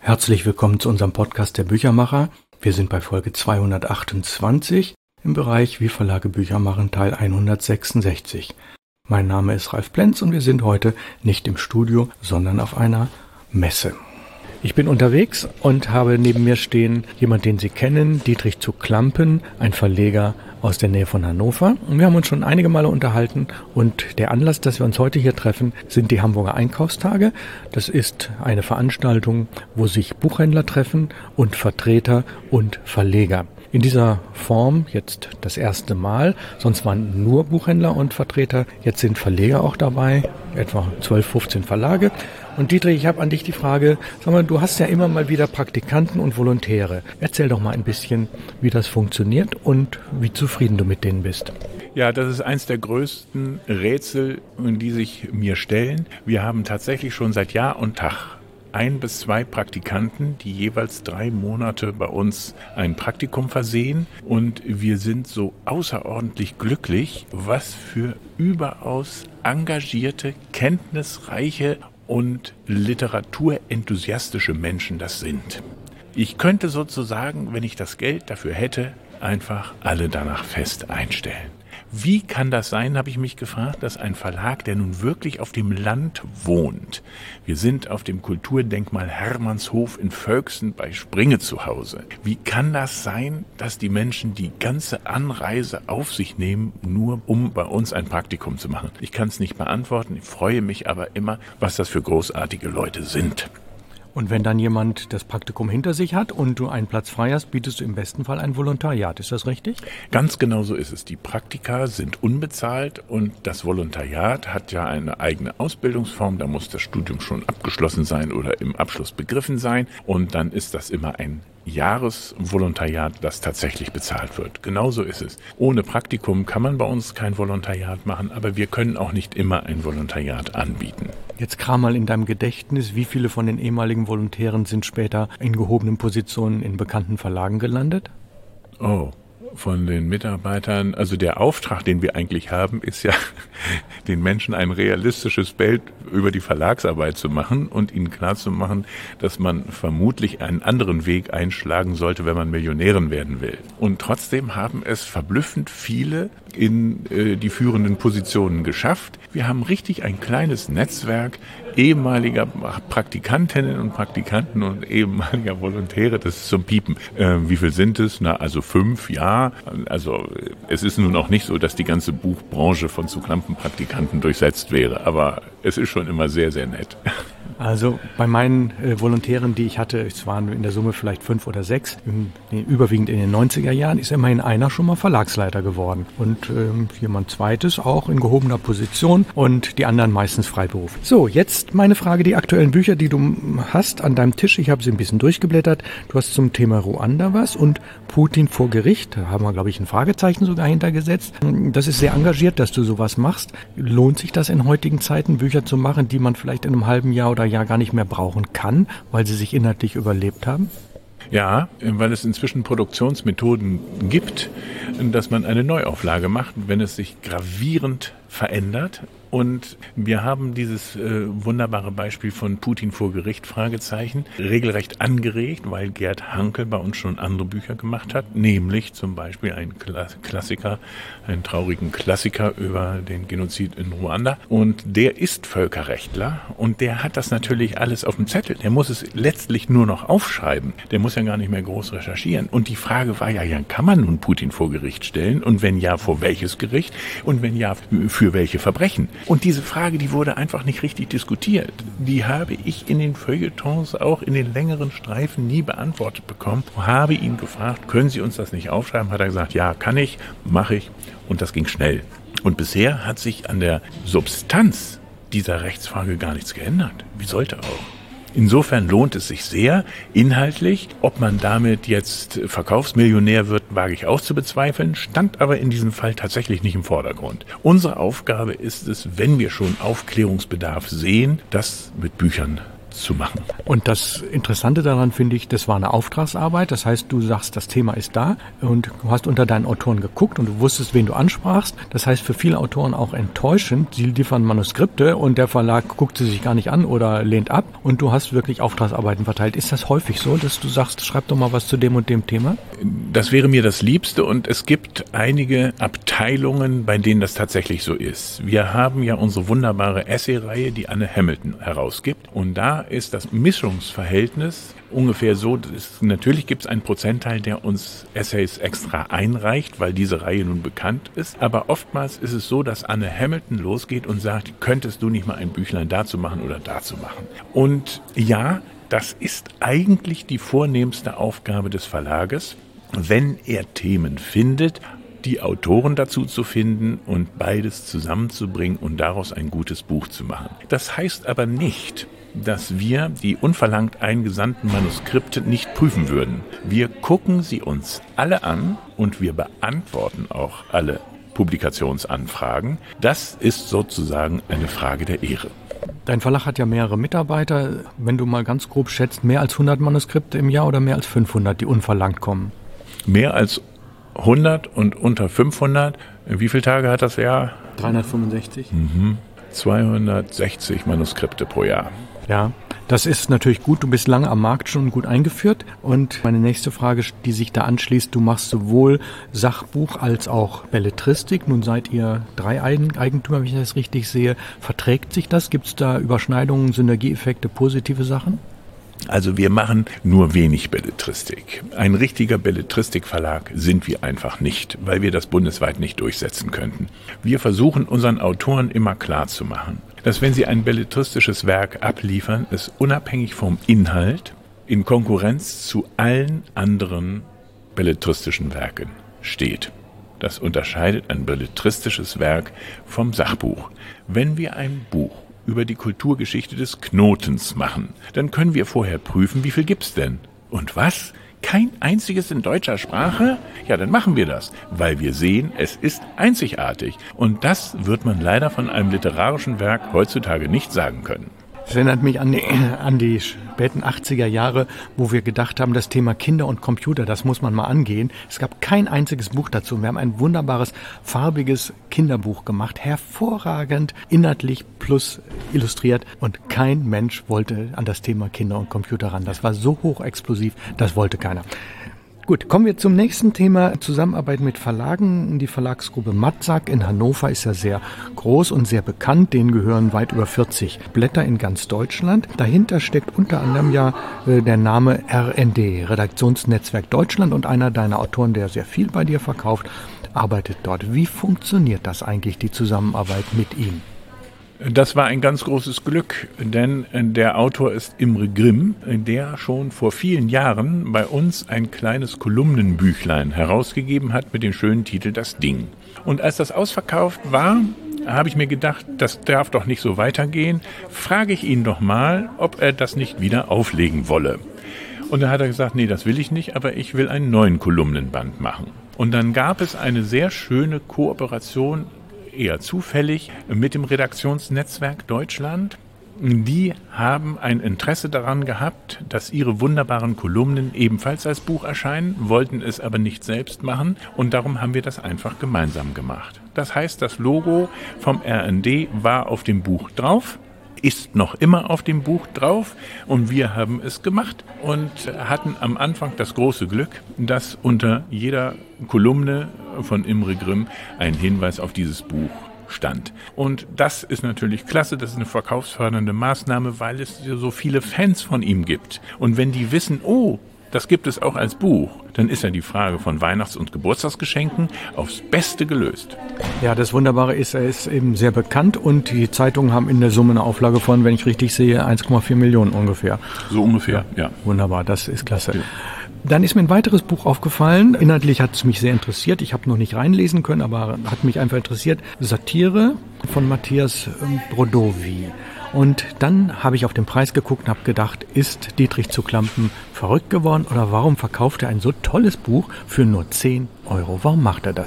Herzlich willkommen zu unserem Podcast der Büchermacher. Wir sind bei Folge 228 im Bereich Wie Verlage Bücher machen, Teil 166. Mein Name ist Ralf Plenz und wir sind heute nicht im Studio, sondern auf einer Messe. Ich bin unterwegs und habe neben mir stehen jemand, den Sie kennen, Dietrich zu Klampen, ein Verleger aus der Nähe von Hannover. Und wir haben uns schon einige Male unterhalten und der Anlass, dass wir uns heute hier treffen, sind die Hamburger Einkaufstage. Das ist eine Veranstaltung, wo sich Buchhändler treffen und Vertreter und Verleger. In dieser Form jetzt das erste Mal, sonst waren nur Buchhändler und Vertreter, jetzt sind Verleger auch dabei, etwa 12, 15 Verlage. Und Dietrich, ich habe an dich die Frage, sag mal, du hast ja immer mal wieder Praktikanten und Volontäre. Erzähl doch mal ein bisschen, wie das funktioniert und wie zufrieden du mit denen bist. Ja, das ist eins der größten Rätsel, die sich mir stellen. Wir haben tatsächlich schon seit Jahr und Tag 1 bis 2 Praktikanten, die jeweils 3 Monate bei uns ein Praktikum versehen. Und wir sind so außerordentlich glücklich, was für überaus engagierte, kenntnisreiche und literaturenthusiastische Menschen das sind. Ich könnte sozusagen, wenn ich das Geld dafür hätte, einfach alle danach fest einstellen. Wie kann das sein, habe ich mich gefragt, dass ein Verlag, der nun wirklich auf dem Land wohnt, wir sind auf dem Kulturdenkmal Hermannshof in Völksen bei Springe zu Hause. Wie kann das sein, dass die Menschen die ganze Anreise auf sich nehmen, nur um bei uns ein Praktikum zu machen? Ich kann es nicht beantworten, ich freue mich aber immer, was das für großartige Leute sind. Und wenn dann jemand das Praktikum hinter sich hat und du einen Platz frei hast, bietest du im besten Fall ein Volontariat. Ist das richtig? Ganz genau so ist es. Die Praktika sind unbezahlt und das Volontariat hat ja eine eigene Ausbildungsform. Da muss das Studium schon abgeschlossen sein oder im Abschluss begriffen sein. Und dann ist das immer ein Jahresvolontariat, das tatsächlich bezahlt wird. Genauso ist es. Ohne Praktikum kann man bei uns kein Volontariat machen, aber wir können auch nicht immer ein Volontariat anbieten. Jetzt kram mal in deinem Gedächtnis, wie viele von den ehemaligen Volontären sind später in gehobenen Positionen in bekannten Verlagen gelandet? Oh, von den Mitarbeitern, also der Auftrag, den wir eigentlich haben, ist ja, den Menschen ein realistisches Bild über die Verlagsarbeit zu machen und ihnen klarzumachen, dass man vermutlich einen anderen Weg einschlagen sollte, wenn man Millionärin werden will. Und trotzdem haben es verblüffend viele in die führenden Positionen geschafft. Wir haben richtig ein kleines Netzwerk ehemaliger Praktikantinnen und Praktikanten und ehemaliger Volontäre, das ist zum Piepen. Wie viel sind es? Na, also 5, ja. Also es ist nun auch nicht so, dass die ganze Buchbranche von zu Klampen Praktikanten durchsetzt wäre, aber es ist schon immer sehr, sehr nett. Also bei meinen Volontären, die ich hatte, es waren in der Summe vielleicht 5 oder 6, überwiegend in den 90er Jahren, ist immerhin einer schon mal Verlagsleiter geworden. Und jemand zweites auch in gehobener Position und die anderen meistens Freiberuf. So, jetzt meine Frage, die aktuellen Bücher, die du hast an deinem Tisch, ich habe sie ein bisschen durchgeblättert. Du hast zum Thema Ruanda was und Putin vor Gericht, da haben wir, glaube ich, ein Fragezeichen sogar hintergesetzt. Das ist sehr engagiert, dass du sowas machst. Lohnt sich das in heutigen Zeiten, Bücher zu machen, die man vielleicht in einem halben Jahr oder Jahr gar nicht mehr brauchen kann, weil sie sich inhaltlich überlebt haben? Ja, weil es inzwischen Produktionsmethoden gibt, dass man eine Neuauflage macht, wenn es sich gravierend verändert. Und wir haben dieses wunderbare Beispiel von Putin vor Gericht, Fragezeichen, regelrecht angeregt, weil Gerd Hanke bei uns schon andere Bücher gemacht hat, nämlich zum Beispiel einen Klassiker, einen traurigen Klassiker über den Genozid in Ruanda. Und der ist Völkerrechtler und der hat das natürlich alles auf dem Zettel. Der muss es letztlich nur noch aufschreiben. Der muss ja gar nicht mehr groß recherchieren. Und die Frage war ja, kann man nun Putin vor Gericht stellen? Und wenn ja, vor welches Gericht? Und wenn ja, für welche Verbrechen? Und diese Frage, die wurde einfach nicht richtig diskutiert. Die habe ich in den Feuilletons, auch in den längeren Streifen, nie beantwortet bekommen. Habe ihn gefragt, können Sie uns das nicht aufschreiben? Hat er gesagt, ja, kann ich, mache ich. Und das ging schnell. Und bisher hat sich an der Substanz dieser Rechtsfrage gar nichts geändert. Wie sollte auch? Insofern lohnt es sich sehr, inhaltlich. Ob man damit jetzt Verkaufsmillionär wird, wage ich auch zu bezweifeln, stand aber in diesem Fall tatsächlich nicht im Vordergrund. Unsere Aufgabe ist es, wenn wir schon Aufklärungsbedarf sehen, das mit Büchern zu machen. Und das Interessante daran finde ich, das war eine Auftragsarbeit. Das heißt, du sagst, das Thema ist da und du hast unter deinen Autoren geguckt und du wusstest, wen du ansprachst. Das heißt, für viele Autoren auch enttäuschend. Sie liefern Manuskripte und der Verlag guckt sie sich gar nicht an oder lehnt ab und du hast wirklich Auftragsarbeiten verteilt. Ist das häufig so, dass du sagst, schreib doch mal was zu dem und dem Thema? Das wäre mir das Liebste und es gibt einige Abteilungen, bei denen das tatsächlich so ist. Wir haben ja unsere wunderbare Essay-Reihe, die Anne Hamilton herausgibt. Und da ist das Mischungsverhältnis ungefähr so, natürlich gibt es einen Prozentteil, der uns Essays extra einreicht, weil diese Reihe nun bekannt ist. Aber oftmals ist es so, dass Anne Hamilton losgeht und sagt, könntest du nicht mal ein Büchlein dazu machen oder dazu machen? Und ja, das ist eigentlich die vornehmste Aufgabe des Verlages, wenn er Themen findet, die Autoren dazu zu finden und beides zusammenzubringen und daraus ein gutes Buch zu machen. Das heißt aber nicht, dass wir die unverlangt eingesandten Manuskripte nicht prüfen würden. Wir gucken sie uns alle an und wir beantworten auch alle Publikationsanfragen. Das ist sozusagen eine Frage der Ehre. Dein Verlag hat ja mehrere Mitarbeiter. Wenn du mal ganz grob schätzt, mehr als 100 Manuskripte im Jahr oder mehr als 500, die unverlangt kommen? Mehr als 100 und unter 500. Wie viele Tage hat das Jahr? 365. 260 Manuskripte pro Jahr. Ja, das ist natürlich gut. Du bist lange am Markt schon gut eingeführt. Und meine nächste Frage, die sich da anschließt, du machst sowohl Sachbuch als auch Belletristik. Nun seid ihr 3 Eigentümer, wenn ich das richtig sehe. Verträgt sich das? Gibt es da Überschneidungen, Synergieeffekte, positive Sachen? Also wir machen nur wenig Belletristik. Ein richtiger Belletristikverlag sind wir einfach nicht, weil wir das bundesweit nicht durchsetzen könnten. Wir versuchen unseren Autoren immer klarzumachen, dass wenn sie ein belletristisches Werk abliefern, es unabhängig vom Inhalt in Konkurrenz zu allen anderen belletristischen Werken steht. Das unterscheidet ein belletristisches Werk vom Sachbuch. Wenn wir ein Buch über die Kulturgeschichte des Knotens machen, dann können wir vorher prüfen, wie viel gibt's denn? Und was? Kein einziges in deutscher Sprache? Ja, dann machen wir das, weil wir sehen, es ist einzigartig. Und das wird man leider von einem literarischen Werk heutzutage nicht sagen können. Das erinnert mich an die späten 80er Jahre, wo wir gedacht haben, das Thema Kinder und Computer, das muss man mal angehen. Es gab kein einziges Buch dazu. Wir haben ein wunderbares, farbiges Kinderbuch gemacht, hervorragend, inhaltlich plus illustriert. Und kein Mensch wollte an das Thema Kinder und Computer ran. Das war so hochexplosiv, das wollte keiner. Gut, kommen wir zum nächsten Thema, Zusammenarbeit mit Verlagen. Die Verlagsgruppe Matzak in Hannover ist ja sehr groß und sehr bekannt. Denen gehören weit über 40 Blätter in ganz Deutschland. Dahinter steckt unter anderem ja der Name RND, Redaktionsnetzwerk Deutschland, und einer deiner Autoren, der sehr viel bei dir verkauft, arbeitet dort. Wie funktioniert das eigentlich, die Zusammenarbeit mit ihm? Das war ein ganz großes Glück, denn der Autor ist Imre Grimm, der schon vor vielen Jahren bei uns ein kleines Kolumnenbüchlein herausgegeben hat mit dem schönen Titel Das Ding. Und als das ausverkauft war, habe ich mir gedacht, das darf doch nicht so weitergehen. Frage ich ihn doch mal, ob er das nicht wieder auflegen wolle. Und dann hat er gesagt, nee, das will ich nicht, aber ich will einen neuen Kolumnenband machen. Und dann gab es eine sehr schöne Kooperation, eher zufällig, mit dem Redaktionsnetzwerk Deutschland. Die haben ein Interesse daran gehabt, dass ihre wunderbaren Kolumnen ebenfalls als Buch erscheinen, wollten es aber nicht selbst machen und darum haben wir das einfach gemeinsam gemacht. Das heißt, das Logo vom RND war auf dem Buch drauf, ist noch immer auf dem Buch drauf und wir haben es gemacht und hatten am Anfang das große Glück, dass unter jeder Kolumne von Imre Grimm ein Hinweis auf dieses Buch stand. Und das ist natürlich klasse, das ist eine verkaufsfördernde Maßnahme, weil es so viele Fans von ihm gibt. Und wenn die wissen, oh, das gibt es auch als Buch, dann ist ja die Frage von Weihnachts- und Geburtstagsgeschenken aufs Beste gelöst. Ja, das Wunderbare ist, er ist eben sehr bekannt und die Zeitungen haben in der Summe eine Auflage von, wenn ich richtig sehe, 1,4 Millionen ungefähr. So ungefähr, ja. Wunderbar, das ist klasse. Ja. Dann ist mir ein weiteres Buch aufgefallen. Inhaltlich hat es mich sehr interessiert. Ich habe noch nicht reinlesen können, aber hat mich einfach interessiert. Satire von Matthias Brodowy. Und dann habe ich auf den Preis geguckt und habe gedacht, ist Dietrich zu Klampen verrückt geworden oder warum verkauft er ein so tolles Buch für nur 10 €? Warum macht er das?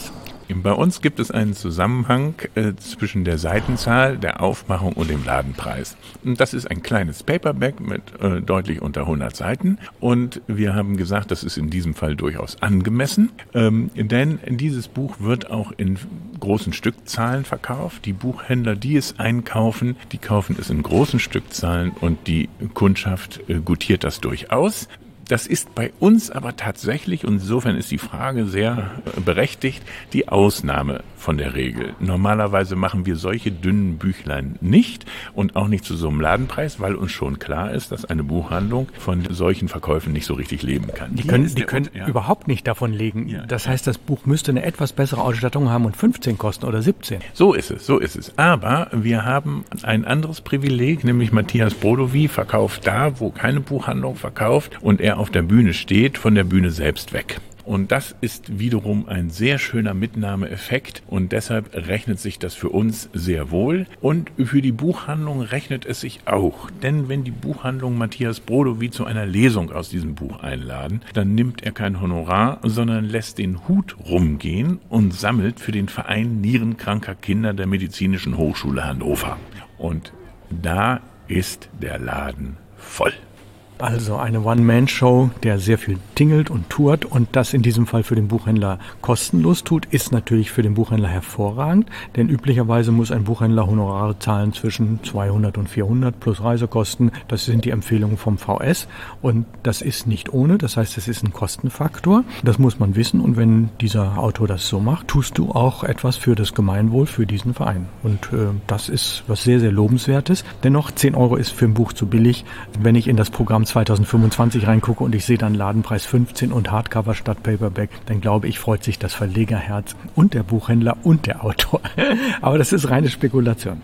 Bei uns gibt es einen Zusammenhang zwischen der Seitenzahl, der Aufmachung und dem Ladenpreis. Und das ist ein kleines Paperback mit deutlich unter 100 Seiten. Und wir haben gesagt, das ist in diesem Fall durchaus angemessen, denn dieses Buch wird auch in großen Stückzahlen verkauft. Die Buchhändler, die es einkaufen, die kaufen es in großen Stückzahlen und die Kundschaft gutiert das durchaus. Das ist bei uns aber tatsächlich, und insofern ist die Frage sehr berechtigt, die Ausnahme von der Regel. Normalerweise machen wir solche dünnen Büchlein nicht und auch nicht zu so einem Ladenpreis, weil uns schon klar ist, dass eine Buchhandlung von solchen Verkäufen nicht so richtig leben kann. Die können überhaupt nicht davon leben. Ja. Das heißt, das Buch müsste eine etwas bessere Ausstattung haben und 15 kosten oder 17. So ist es. Aber wir haben ein anderes Privileg, nämlich Matthias Brodowy verkauft da, wo keine Buchhandlung verkauft und er auf der Bühne steht, von der Bühne selbst weg. Und das ist wiederum ein sehr schöner Mitnahmeeffekt und deshalb rechnet sich das für uns sehr wohl. Und für die Buchhandlung rechnet es sich auch. Denn wenn die Buchhandlung Matthias Brodowy zu einer Lesung aus diesem Buch einladen, dann nimmt er kein Honorar, sondern lässt den Hut rumgehen und sammelt für den Verein nierenkranker Kinder der Medizinischen Hochschule Hannover. Und da ist der Laden voll. Also eine One-Man-Show, der sehr viel tingelt und tourt und das in diesem Fall für den Buchhändler kostenlos tut, ist natürlich für den Buchhändler hervorragend, denn üblicherweise muss ein Buchhändler Honorare zahlen zwischen 200 und 400 plus Reisekosten. Das sind die Empfehlungen vom VS und das ist nicht ohne, das heißt, es ist ein Kostenfaktor. Das muss man wissen und wenn dieser Autor das so macht, tust du auch etwas für das Gemeinwohl für diesen Verein. Und das ist was sehr, sehr Lobenswertes. Dennoch 10 € ist für ein Buch zu billig. Wenn ich in das Programm 2025 reingucke und ich sehe dann Ladenpreis 15 und Hardcover statt Paperback, dann glaube ich, freut sich das Verlegerherz und der Buchhändler und der Autor. Aber das ist reine Spekulation.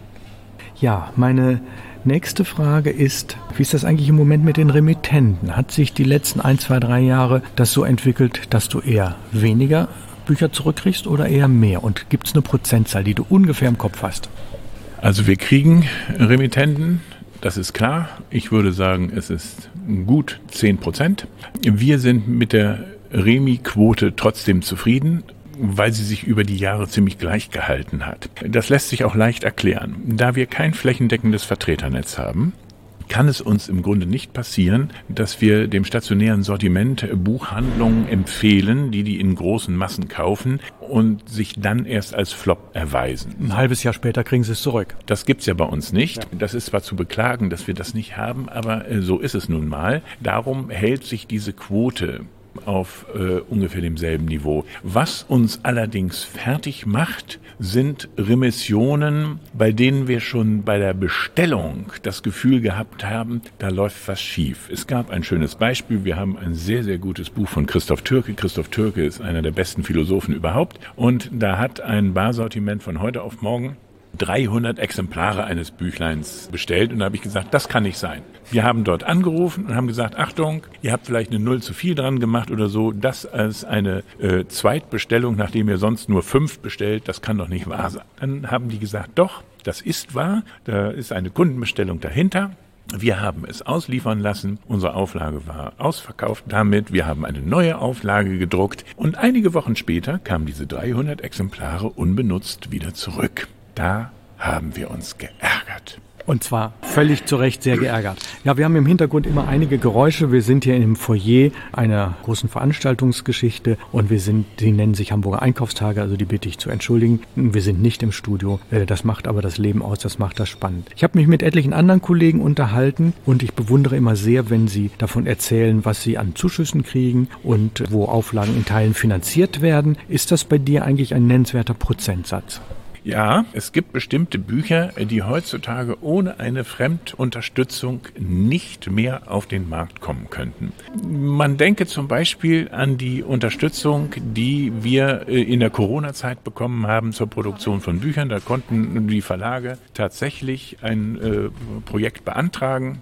Ja, meine nächste Frage ist, wie ist das eigentlich im Moment mit den Remittenten? Hat sich die letzten 1, 2, 3 Jahre das so entwickelt, dass du eher weniger Bücher zurückkriegst oder eher mehr? Und gibt es eine Prozentzahl, die du ungefähr im Kopf hast? Also wir kriegen Remittenten. Das ist klar. Ich würde sagen, es ist gut 10%. Wir sind mit der Remi-Quote trotzdem zufrieden, weil sie sich über die Jahre ziemlich gleich gehalten hat. Das lässt sich auch leicht erklären. Da wir kein flächendeckendes Vertreternetz haben, kann es uns im Grunde nicht passieren, dass wir dem stationären Sortiment Buchhandlungen empfehlen, die in großen Massen kaufen und sich dann erst als Flop erweisen. Ein halbes Jahr später kriegen sie es zurück. Das gibt's ja bei uns nicht. Ja. Das ist zwar zu beklagen, dass wir das nicht haben, aber so ist es nun mal. Darum hält sich diese Quote auf ungefähr demselben Niveau. Was uns allerdings fertig macht, sind Remissionen, bei denen wir schon bei der Bestellung das Gefühl gehabt haben, da läuft was schief. Es gab ein schönes Beispiel. Wir haben ein sehr, sehr gutes Buch von Christoph Türke. Christoph Türke ist einer der besten Philosophen überhaupt. Und da hat ein Barsortiment von heute auf morgen 300 Exemplare eines Büchleins bestellt und da habe ich gesagt, das kann nicht sein. Wir haben dort angerufen und haben gesagt, Achtung, ihr habt vielleicht eine 0 zu viel dran gemacht oder so, das als eine Zweitbestellung, nachdem ihr sonst nur 5 bestellt, das kann doch nicht wahr sein. Dann haben die gesagt, doch, das ist wahr, da ist eine Kundenbestellung dahinter. Wir haben es ausliefern lassen, unsere Auflage war ausverkauft damit, wir haben eine neue Auflage gedruckt und einige Wochen später kamen diese 300 Exemplare unbenutzt wieder zurück. Da haben wir uns geärgert. Und zwar völlig zu Recht sehr geärgert. Ja, wir haben im Hintergrund immer einige Geräusche. Wir sind hier im Foyer einer großen Veranstaltungsgeschichte und die nennen sich Hamburger Einkaufstage, also die bitte ich zu entschuldigen. Wir sind nicht im Studio. Das macht aber das Leben aus, das macht das spannend. Ich habe mich mit etlichen anderen Kollegen unterhalten und ich bewundere immer sehr, wenn sie davon erzählen, was sie an Zuschüssen kriegen und wo Auflagen in Teilen finanziert werden. Ist das bei dir eigentlich ein nennenswerter Prozentsatz? Ja, es gibt bestimmte Bücher, die heutzutage ohne eine Fremdunterstützung nicht mehr auf den Markt kommen könnten. Man denke zum Beispiel an die Unterstützung, die wir in der Corona-Zeit bekommen haben zur Produktion von Büchern. Da konnten die Verlage tatsächlich ein Projekt beantragen.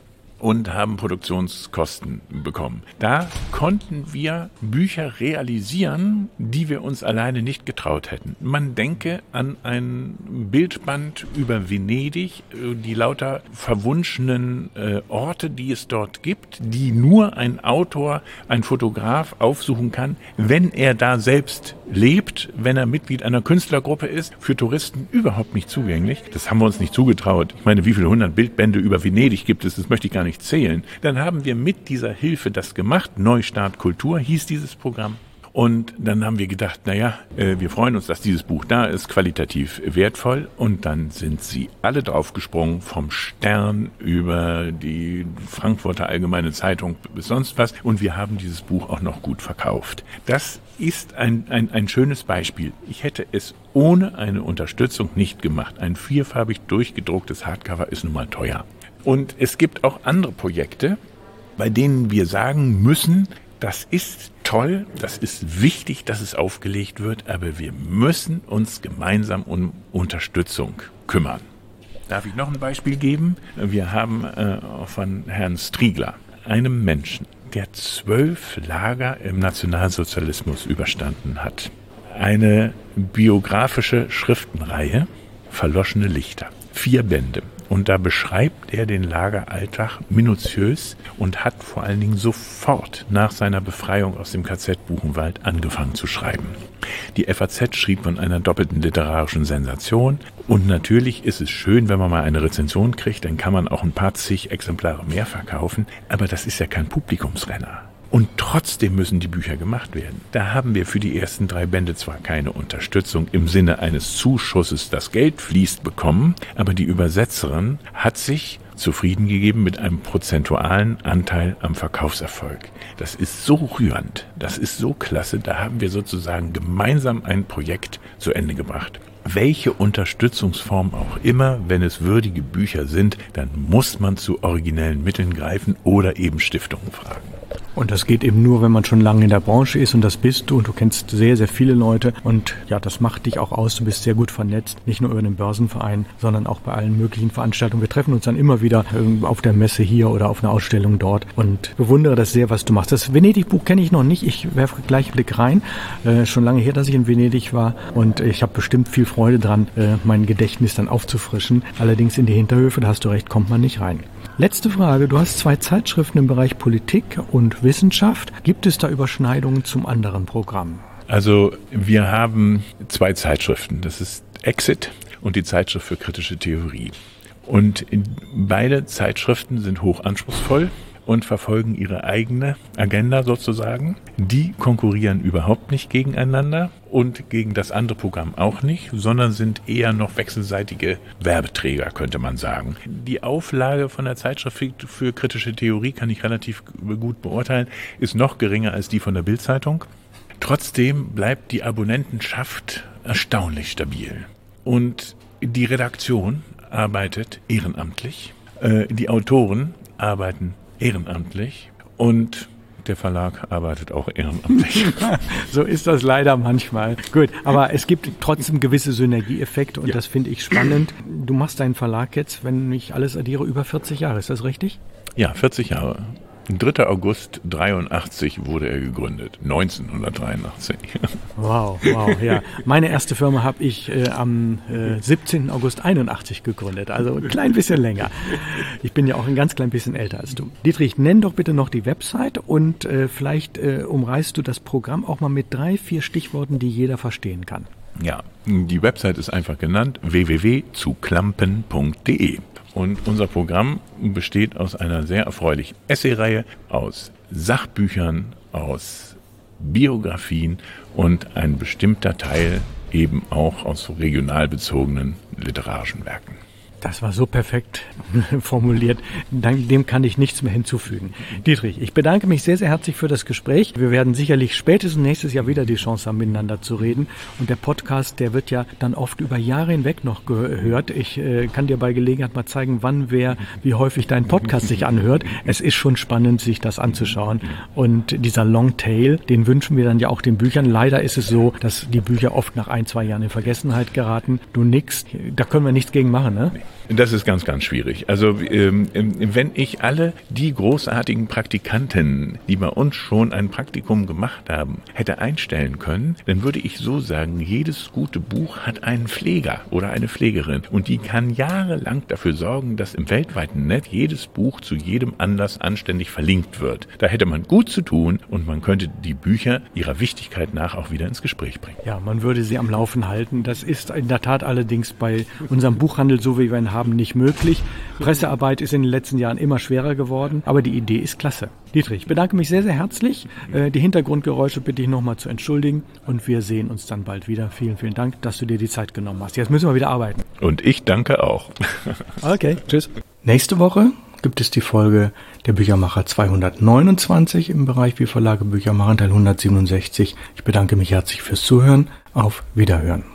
und haben Produktionskosten bekommen. Da konnten wir Bücher realisieren, die wir uns alleine nicht getraut hätten. Man denke an ein Bildband über Venedig, die lauter verwunschenen Orte, die es dort gibt, die nur ein Autor, ein Fotograf aufsuchen kann, wenn er da selbst lebt, wenn er Mitglied einer Künstlergruppe ist, für Touristen überhaupt nicht zugänglich. Das haben wir uns nicht zugetraut. Ich meine, wie viele 100 Bildbände über Venedig gibt es, das möchte ich gar nicht zählen. Dann haben wir mit dieser Hilfe das gemacht. Neustart Kultur hieß dieses Programm. Und dann haben wir gedacht, wir freuen uns, dass dieses Buch da ist, qualitativ wertvoll. Und dann sind sie alle draufgesprungen, vom Stern über die Frankfurter Allgemeine Zeitung bis sonst was. Und wir haben dieses Buch auch noch gut verkauft. Das ist ein schönes Beispiel. Ich hätte es ohne eine Unterstützung nicht gemacht. Ein vierfarbig durchgedrucktes Hardcover ist nun mal teuer. Und es gibt auch andere Projekte, bei denen wir sagen müssen, das ist toll, das ist wichtig, dass es aufgelegt wird, aber wir müssen uns gemeinsam um Unterstützung kümmern. Darf ich noch ein Beispiel geben? Wir haben von Herrn Striegler, einem Menschen, der 12 Lager im Nationalsozialismus überstanden hat, eine biografische Schriftenreihe, Verloschene Lichter, 4 Bände. Und da beschreibt er den Lageralltag minutiös und hat vor allen Dingen sofort nach seiner Befreiung aus dem KZ Buchenwald angefangen zu schreiben. Die FAZ schrieb von einer doppelten literarischen Sensation. Und natürlich ist es schön, wenn man mal eine Rezension kriegt, dann kann man auch ein paar zig Exemplare mehr verkaufen. Aber das ist ja kein Publikumsrenner. Und trotzdem müssen die Bücher gemacht werden. Da haben wir für die ersten 3 Bände zwar keine Unterstützung im Sinne eines Zuschusses, das Geld fließt, bekommen, aber die Übersetzerin hat sich zufrieden gegeben mit einem prozentualen Anteil am Verkaufserfolg. Das ist so rührend, das ist so klasse, da haben wir sozusagen gemeinsam ein Projekt zu Ende gebracht. Welche Unterstützungsform auch immer, wenn es würdige Bücher sind, dann muss man zu originellen Mitteln greifen oder eben Stiftungen fragen. Und das geht eben nur, wenn man schon lange in der Branche ist, und das bist du, und du kennst sehr, sehr viele Leute, und ja, das macht dich auch aus, du bist sehr gut vernetzt, nicht nur über den Börsenverein, sondern auch bei allen möglichen Veranstaltungen. Wir treffen uns dann immer wieder auf der Messe hier oder auf einer Ausstellung dort und bewundere das sehr, was du machst. Das Venedig-Buch kenne ich noch nicht, ich werfe gleich einen Blick rein, schon lange her, dass ich in Venedig war, und ich habe bestimmt viel Freude dran, mein Gedächtnis dann aufzufrischen. Allerdings in die Hinterhöfe, da hast du recht, kommt man nicht rein. Letzte Frage. Du hast 2 Zeitschriften im Bereich Politik und Wissenschaft. Gibt es da Überschneidungen zum anderen Programm? Also wir haben 2 Zeitschriften. Das ist Exit und die Zeitschrift für kritische Theorie. Und beide Zeitschriften sind hochanspruchsvoll und verfolgen ihre eigene Agenda sozusagen. Die konkurrieren überhaupt nicht gegeneinander und gegen das andere Programm auch nicht, sondern sind eher noch wechselseitige Werbeträger, könnte man sagen. Die Auflage von der Zeitschrift für kritische Theorie, kann ich relativ gut beurteilen, ist noch geringer als die von der Bild-Zeitung. Trotzdem bleibt die Abonnentenschaft erstaunlich stabil. Und die Redaktion arbeitet ehrenamtlich, die Autoren arbeiten ehrenamtlich und der Verlag arbeitet auch ehrenamtlich. So ist das leider manchmal. Gut, aber es gibt trotzdem gewisse Synergieeffekte und das finde ich spannend. Du machst deinen Verlag jetzt, wenn ich alles addiere, über 40 Jahre. Ist das richtig? Ja, 40 Jahre. 3. August 83 wurde er gegründet, 1983. Wow, ja. Meine erste Firma habe ich am 17. August 81 gegründet, also ein klein bisschen länger. Ich bin ja auch ein ganz klein bisschen älter als du. Dietrich, nenn doch bitte noch die Website und vielleicht umreißt du das Programm auch mal mit 3, 4 Stichworten, die jeder verstehen kann. Ja, die Website ist einfach genannt, www.zuklampen.de. Und unser Programm besteht aus einer sehr erfreulichen Essay-Reihe, aus Sachbüchern, aus Biografien und ein bestimmter Teil eben auch aus regional bezogenen literarischen Werken. Das war so perfekt formuliert. Dem kann ich nichts mehr hinzufügen. Dietrich, ich bedanke mich sehr, sehr herzlich für das Gespräch. Wir werden sicherlich spätestens nächstes Jahr wieder die Chance haben, miteinander zu reden. Und der Podcast, der wird ja dann oft über Jahre hinweg noch gehört. Ich kann dir bei Gelegenheit mal zeigen, wann wer, wie häufig dein Podcast sich anhört. Es ist schon spannend, sich das anzuschauen. Und dieser Longtail, den wünschen wir dann ja auch den Büchern. Leider ist es so, dass die Bücher oft nach 1, 2 Jahren in Vergessenheit geraten. Du nix, da können wir nichts gegen machen, ne? Das ist ganz, ganz schwierig. Also wenn ich alle die großartigen Praktikanten, die bei uns schon ein Praktikum gemacht haben, hätte einstellen können, dann würde ich so sagen, jedes gute Buch hat einen Pfleger oder eine Pflegerin. Und die kann jahrelang dafür sorgen, dass im weltweiten Netz jedes Buch zu jedem Anlass anständig verlinkt wird. Da hätte man gut zu tun und man könnte die Bücher ihrer Wichtigkeit nach auch wieder ins Gespräch bringen. Ja, man würde sie am Laufen halten. Das ist in der Tat allerdings bei unserem Buchhandel, so wie wir ihn haben, nicht möglich. Pressearbeit ist in den letzten Jahren immer schwerer geworden, aber die Idee ist klasse. Dietrich, ich bedanke mich sehr, sehr herzlich. Die Hintergrundgeräusche bitte ich nochmal zu entschuldigen und wir sehen uns dann bald wieder. Vielen, vielen Dank, dass du dir die Zeit genommen hast. Jetzt müssen wir wieder arbeiten. Und ich danke auch. Okay, tschüss. Nächste Woche gibt es die Folge der Büchermacher 229 im Bereich Wie Verlage Bücher machen, Teil 167. Ich bedanke mich herzlich fürs Zuhören. Auf Wiederhören.